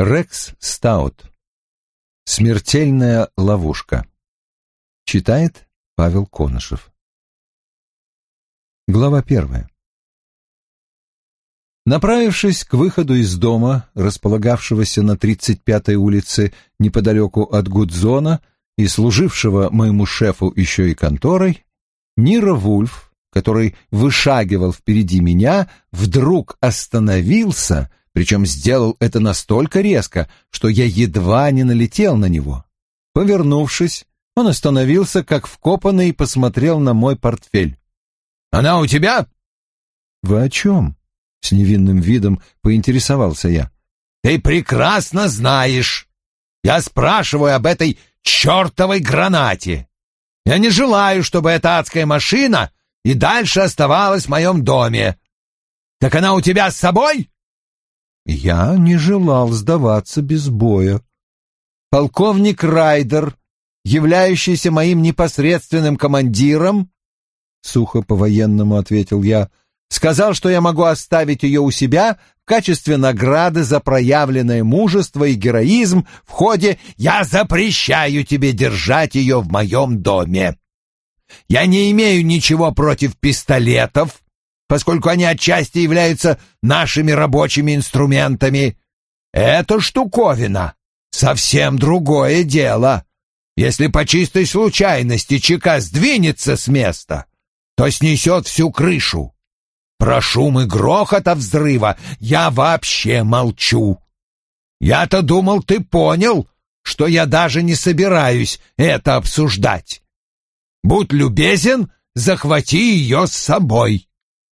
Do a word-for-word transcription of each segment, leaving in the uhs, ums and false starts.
Рекс Стаут. Смертельная ловушка. Читает Павел Конышев. Глава первая. Направившись к выходу из дома, располагавшегося на тридцать пятой улице неподалеку от Гудзона и служившего моему шефу еще и конторой, Ниро Вульф, который вышагивал впереди меня, вдруг остановился, причем сделал это настолько резко, что я едва не налетел на него. Повернувшись, он остановился, как вкопанный, и посмотрел на мой портфель. «Она у тебя?» «Вы о чем?» — с невинным видом поинтересовался я. «Ты прекрасно знаешь. Я спрашиваю об этой чертовой гранате. Я не желаю, чтобы эта адская машина и дальше оставалась в моем доме. Так она у тебя с собой?» Я не желал сдаваться без боя. Полковник Райдер, являющийся моим непосредственным командиром, сухо по-военному ответил я, сказал, что я могу оставить ее у себя в качестве награды за проявленное мужество и героизм в ходе «Я запрещаю тебе держать ее в моем доме». Я не имею ничего против пистолетов, поскольку они отчасти являются нашими рабочими инструментами. Эта штуковина — совсем другое дело. Если по чистой случайности чека сдвинется с места, то снесет всю крышу. Про шум и грохот от взрыва я вообще молчу. Я-то думал, ты понял, что я даже не собираюсь это обсуждать. Будь любезен, захвати ее с собой.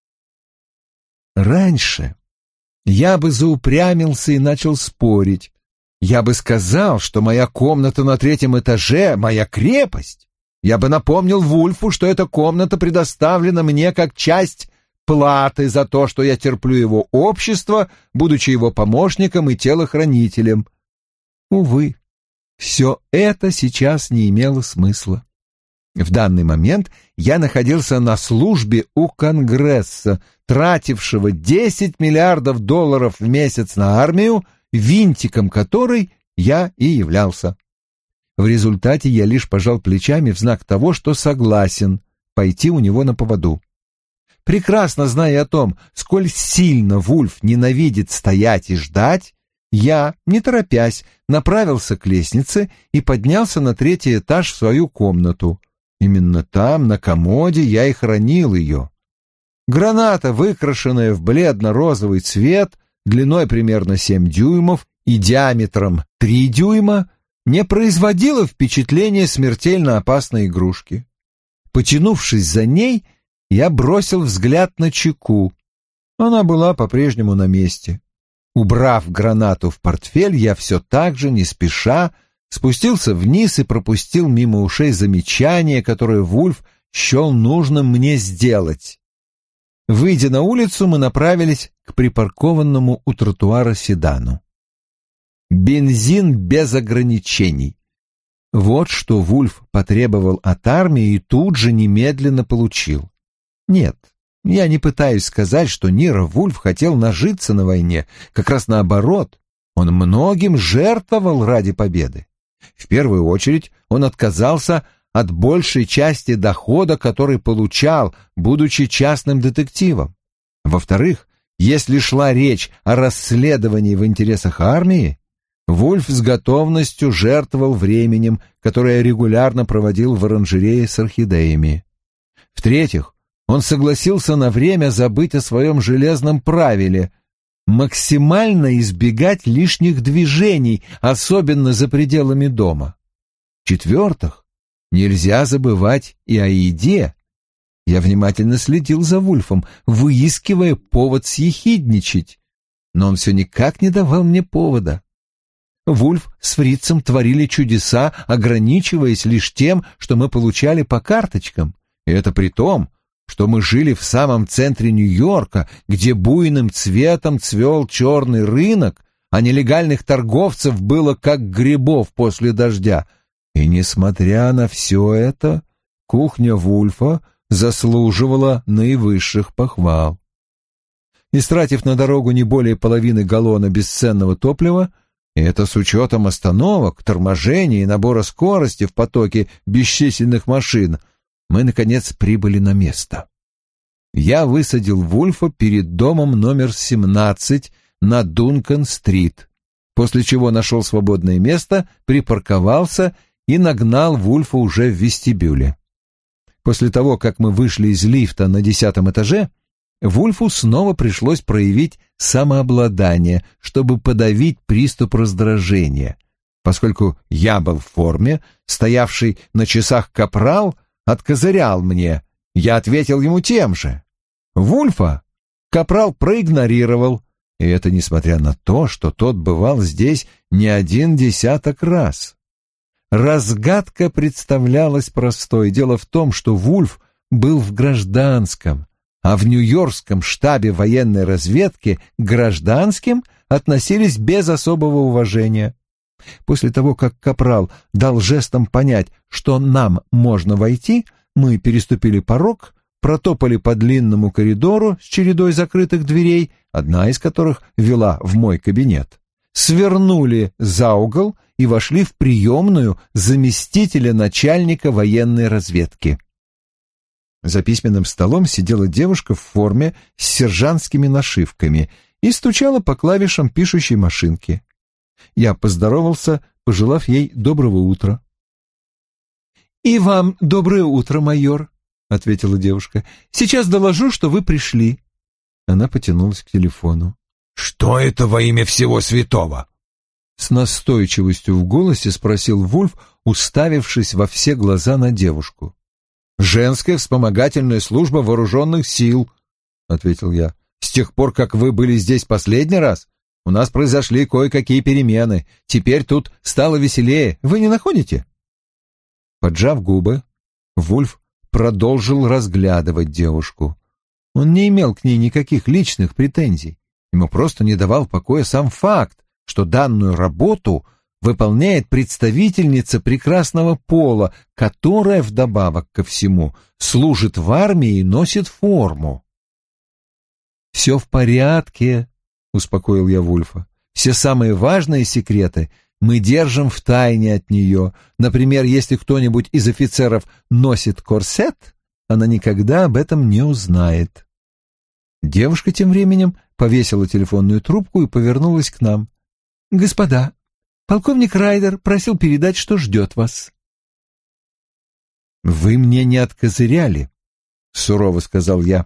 Раньше я бы заупрямился и начал спорить. Я бы сказал, что моя комната на третьем этаже — моя крепость. Я бы напомнил Вульфу, что эта комната предоставлена мне как часть платы за то, что я терплю его общество, будучи его помощником и телохранителем. Увы, все это сейчас не имело смысла. В данный момент я находился на службе у Конгресса, тратившего десять миллиардов долларов в месяц на армию, винтиком которой я и являлся. В результате я лишь пожал плечами в знак того, что согласен пойти у него на поводу. Прекрасно зная о том, сколь сильно Вульф ненавидит стоять и ждать, я, не торопясь, направился к лестнице и поднялся на третий этаж в свою комнату. Именно там, на комоде, я и хранил ее. Граната, выкрашенная в бледно-розовый цвет, длиной примерно семь дюймов и диаметром три дюйма, не производила впечатления смертельно опасной игрушки. Потянувшись за ней, я бросил взгляд на чеку. Она была по-прежнему на месте. Убрав гранату в портфель, я все так же, не спеша, спустился вниз и пропустил мимо ушей замечание, которое Вульф счел нужным мне сделать. Выйдя на улицу, мы направились к припаркованному у тротуара седану. Бензин без ограничений. Вот что Вульф потребовал от армии и тут же немедленно получил. Нет, я не пытаюсь сказать, что Ниро Вульф хотел нажиться на войне, как раз наоборот, он многим жертвовал ради победы. В первую очередь он отказался от большей части дохода, который получал, будучи частным детективом. Во-вторых, если шла речь о расследовании в интересах армии, Вульф с готовностью жертвовал временем, которое регулярно проводил в оранжерее с орхидеями. В-третьих, он согласился на время забыть о своем железном правиле — максимально избегать лишних движений, особенно за пределами дома. В-четвертых, нельзя забывать и о еде. Я внимательно следил за Вульфом, выискивая повод съехидничать, но он все никак не давал мне повода. Вульф с фрицем творили чудеса, ограничиваясь лишь тем, что мы получали по карточкам, и это при том, что мы жили в самом центре Нью-Йорка, где буйным цветом цвел черный рынок, а нелегальных торговцев было как грибов после дождя. И, несмотря на все это, кухня Вульфа заслуживала наивысших похвал. Истратив на дорогу не более половины галлона бесценного топлива, И это с учетом остановок, торможений и набора скорости в потоке бесчисленных машин. Мы, наконец, прибыли на место. Я высадил Вульфа перед домом номер семнадцать на Дункан-стрит, после чего нашел свободное место, припарковался и нагнал Вульфа уже в вестибюле. После того, как мы вышли из лифта на десятом этаже, Вульфу снова пришлось проявить самообладание, чтобы подавить приступ раздражения. Поскольку я был в форме, стоявший на часах капрал откозырял мне, я ответил ему тем же. Вульфа капрал проигнорировал, и это несмотря на то, что тот бывал здесь не один десяток раз. Разгадка представлялась простой. Дело в том, что Вульф был в гражданском, а в Нью-Йоркском штабе военной разведки к гражданским относились без особого уважения. После того, как капрал дал жестом понять, что нам можно войти, мы переступили порог, протопали по длинному коридору с чередой закрытых дверей, одна из которых вела в мой кабинет, свернули за угол и вошли в приемную заместителя начальника военной разведки. За письменным столом сидела девушка в форме с сержантскими нашивками и стучала по клавишам пишущей машинки. Я поздоровался, пожелав ей доброго утра. «И вам доброе утро, майор», — ответила девушка. «Сейчас доложу, что вы пришли». Она потянулась к телефону. «Что это во имя всего святого?» С настойчивостью в голосе спросил Вульф, уставившись во все глаза на девушку. «Женская вспомогательная служба вооруженных сил», — ответил я. «С тех пор, как вы были здесь последний раз, у нас произошли кое-какие перемены. Теперь тут стало веселее. Вы не находите?» Поджав губы, Вульф продолжил разглядывать девушку. Он не имел к ней никаких личных претензий. Ему просто не давал покоя сам факт, что данную работу выполняет представительница прекрасного пола, которая, вдобавок ко всему, служит в армии и носит форму. «Все в порядке», — успокоил я Вульфа. «Все самые важные секреты мы держим в тайне от нее. Например, если кто-нибудь из офицеров носит корсет, она никогда об этом не узнает». Девушка тем временем повесила телефонную трубку и повернулась к нам. «Господа, полковник Райдер просил передать, что ждет вас». «Вы мне не откозыряли», — сурово сказал я.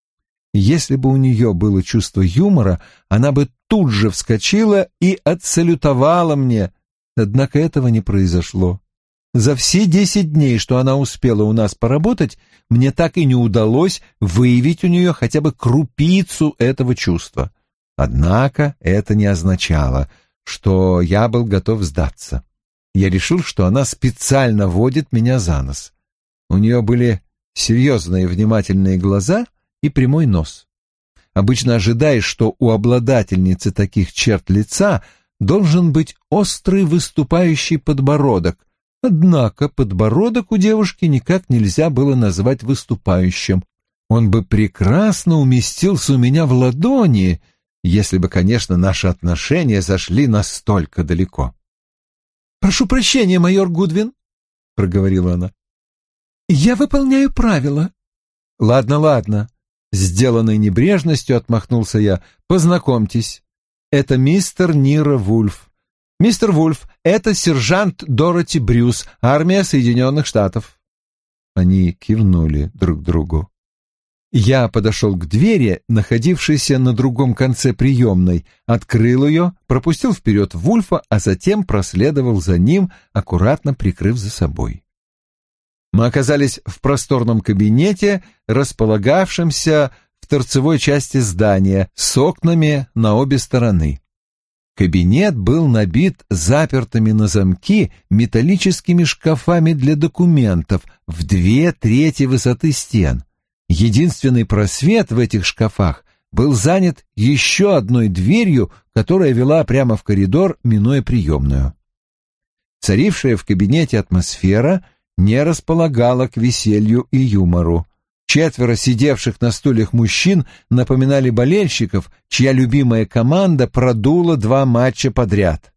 Если бы у нее было чувство юмора, она бы тут же вскочила и отсалютовала мне, однако этого не произошло. За все десять дней, что она успела у нас поработать, мне так и не удалось выявить у нее хотя бы крупицу этого чувства. Однако это не означало, что я был готов сдаться. Я решил, что она специально водит меня за нос. У нее были серьезные внимательные глаза и прямой нос. Обычно ожидаешь, что у обладательницы таких черт лица должен быть острый выступающий подбородок, однако подбородок у девушки никак нельзя было назвать выступающим. Он бы прекрасно уместился у меня в ладони, если бы, конечно, наши отношения зашли настолько далеко. «Прошу прощения, майор Гудвин», — проговорила она. «Я выполняю правила». «Ладно, ладно», — сделанной небрежностью отмахнулся я. «Познакомьтесь, это мистер Нира Вульф. Мистер Вульф, это сержант Дороти Брюс, армия Соединенных Штатов». Они кивнули друг другу. Я подошел к двери, находившейся на другом конце приемной, открыл ее, пропустил вперед Вульфа, а затем проследовал за ним, аккуратно прикрыв за собой. Мы оказались в просторном кабинете, располагавшемся в торцевой части здания, с окнами на обе стороны. Кабинет был набит запертыми на замки металлическими шкафами для документов в две трети высоты стен. Единственный просвет в этих шкафах был занят еще одной дверью, которая вела прямо в коридор, минуя приемную. Царившая в кабинете атмосфера не располагала к веселью и юмору. Четверо сидевших на стульях мужчин напоминали болельщиков, чья любимая команда продула два матча подряд.